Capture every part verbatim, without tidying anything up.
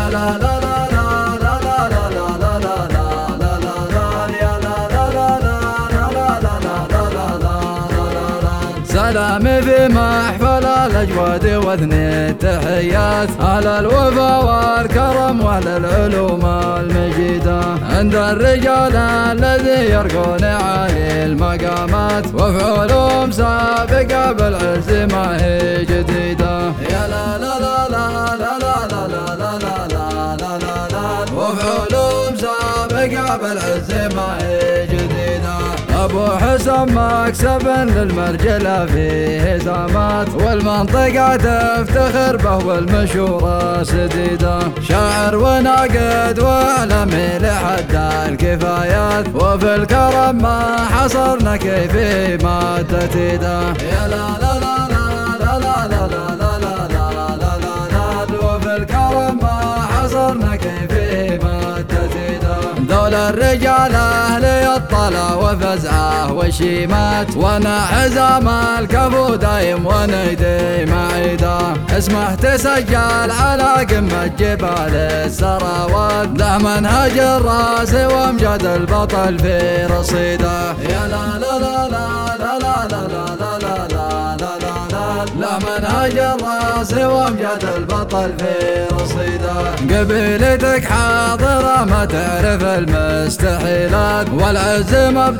لا لا لا سلامي في محفل الأجواد وأذن التحيات على الوفا والكرم وعلى العلوم المجيدة عند الرجال الذي يرقون عالي المقامات وفي علوم سابقة بالعز ما هي جديدة. يا لا لا لا لا لا لا لا لا لا لا لا لا لا وفي علوم سابقة بالعز ما هي جديدة. أبو حسن مكسب للمرجلة فيه هزامات والمنطقة تفتخر به والمشورة سديدة. شاعر وناقد وعلمي لحد الكفايات وفي الكرم ما حصرنا كيف ما تتيده. يا لا لا لا لا لا لا لا لا لا لا لا لا وفي الكرم ما حصرنا كيف ما تتيده. دول الرجال أهلي الطلا وفزعه وشيمات وانا حزام الكفو دايم ونيدي معيده. اسمه تسجل على قمة جبال السراوات له منهج الراس وامجد البطل في رصيده. يا لا لا لا لا لا لا لا لا لا لا لا لا له منهج الراس وامجد البطل في رصيده. قبيلتك حاضرة ما تعرف المستحيلات والعز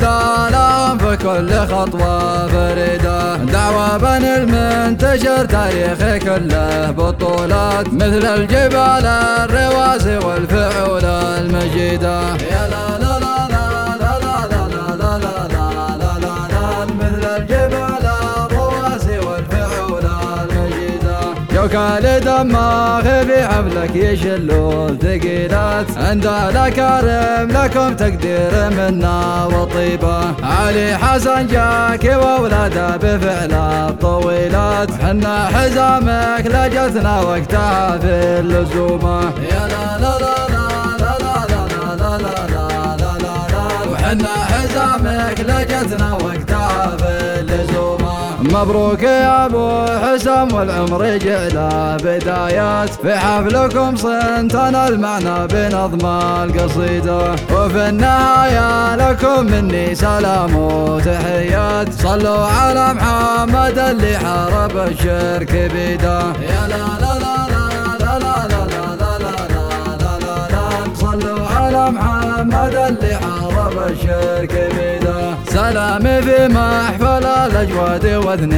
مبدالهم في كل خطوة فريدة. دعوة بن المنتشر تاريخي كله بطولات مثل الجبال الرواسي والفعول المجيدة. يا لا لا لا لا لا لا لا لا لا لا لا لا مثل الجبال الرواسي والفعول المجيدة. يوكال دماغ في حفلك يشلوا ثقيلات عند الأكارم لكم تقدير منا وطيبة. علي حسن جاكي وولاده بفعله طويلات حنا حزامك لجتنا وقتها في اللزومة. يا لا لا لا لا لا لا لا لا لا لا لا وحنا حزامك لجتنا وقتها في اللزومة. مبروك يا ابو حسن والعمر جعله بدايات في حفلكم صنتنا المعنى بنظم القصيده. وفي النهايه لكم مني سلام وتحيات صلوا على محمد اللي حارب الشرك بيده. يا لا لا لا لا لا لا لا لا لا لا لا لا صلوا على محمد اللي حارب الشرك بيده. سلامي في محفل الأجواد وأذن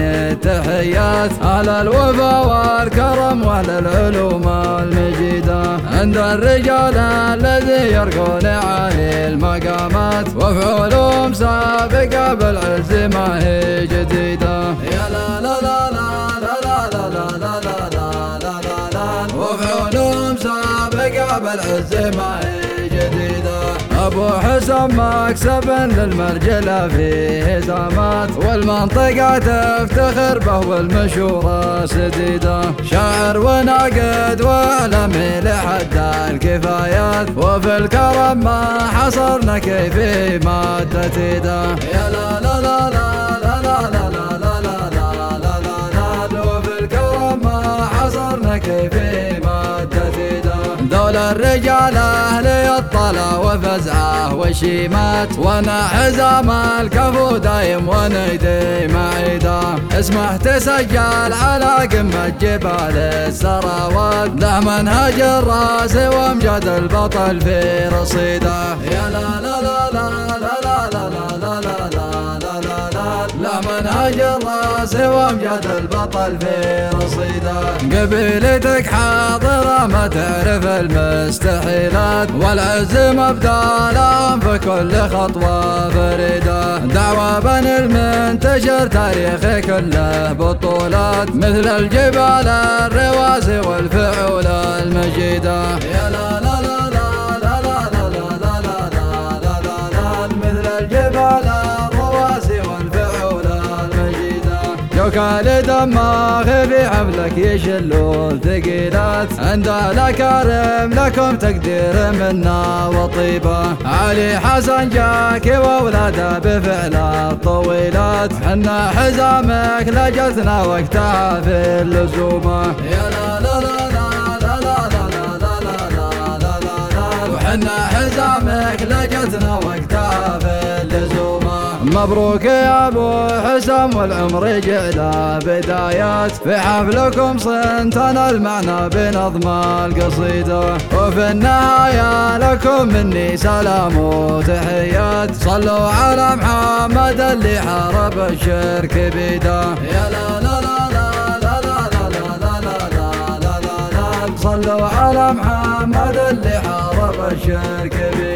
التحيات على الوفا والكرم وعلى العلوم المجيدة عند الرجال الذي يرقون عالي المقامات وفي علوم سابقة بالعز ما هي جديدة. يا لا لا لا لا لا لا لا لا لا لا لا لا لا وفي علوم سابقة بالعز ما هي جديدة. أبو حسن مكسب للمرجلة فيه هزامات والمنطقة تفتخر به والمشورة سديدة. شاعر وناقد وعلمي لحد الكفايات وفي الكرم ما حصرنا كيف ما تتيده. يا لا لا لا لا لا لا لا لا لا لا لا لا لا وفي الكرم ما حصرنا كيف ما تتيده. دول الرجال أهلي الطلا وفزعه وشيمات وانا حزام الكفو دايم ونيدي معيده. اسمه تسجل على قمة جبال السراوات له منهج الراس وامجد البطل في رصيده. يا لا لا لا لا لا لا لا لا لا لا لا لا لا له منهج الراس وامجد البطل في رصيده. قبيلتك حاضرة ما تعرف المستحيلات والعز مبدالهم في كل خطوة فريدة. دعوة بن المنتشر تاريخي كله بطولات مثل الجبال الرواسي والفعول المجيدة. يا لا لا لا لا لا لا لا لا لا لا لا لا مثل الجبال الرواسي والفعول المجيدة. يوكال دماغ في حفلك يشلوا ثقيلات عند الأكارم لكم تقدير منا وطيبة. علي حسن جاكي وولاده بفعله طويلات حنا حزامك لجتنا وقتها في اللزومة. يا لا لا لا لا لا لا لا لا لا إن حزامك لقتنا وقتها في اللزومة. مبروك يا ابو حسام والعمر جعله بدايات، في حفلكم صنتنا المعنى بنظم القصيدة، وفي النهاية لكم مني سلام وتحيات. صلوا على محمد اللي حارب الشرك بيده. يا لا لا لا لا لا لا لا لا لا لا لا لا. صلوا على محمد اللي حارب الشرك بيده.